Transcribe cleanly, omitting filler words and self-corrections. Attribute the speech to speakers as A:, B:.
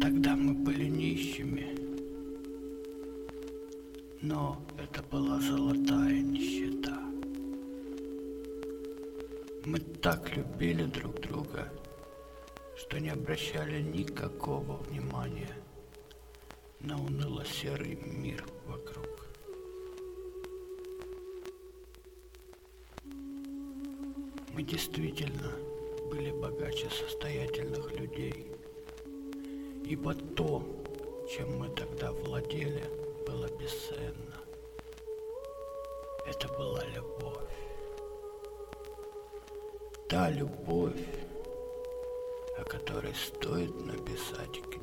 A: Тогда мы были нищими, но это была золотая нищета. Мы так любили друг друга, что не обращали никакого внимания на уныло-серый мир вокруг. Мы действительно были богаче состоятельных людей, ибо то, чем мы тогда владели, было бесценно. Это была любовь. Та любовь, о которой стоит написать книгу.